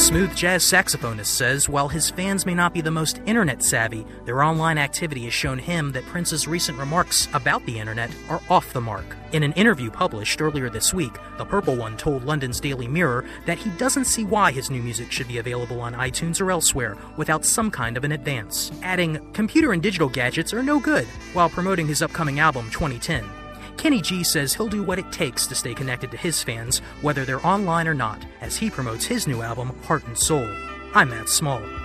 smooth jazz saxophonist says while his fans may not be the most internet savvy, their online activity has shown him that Prince's recent remarks about the internet are off the mark. In an interview published earlier this week, the Purple One told London's Daily Mirror that he doesn't see why his new music should be available on iTunes or elsewhere without some kind of an advance, adding, "Computer and digital gadgets are no good," while promoting his upcoming album 2010. Kenny G says he'll do what it takes to stay connected to his fans, whether they're online or not, as he promotes his new album, Heart and Soul. I'm Matt Small.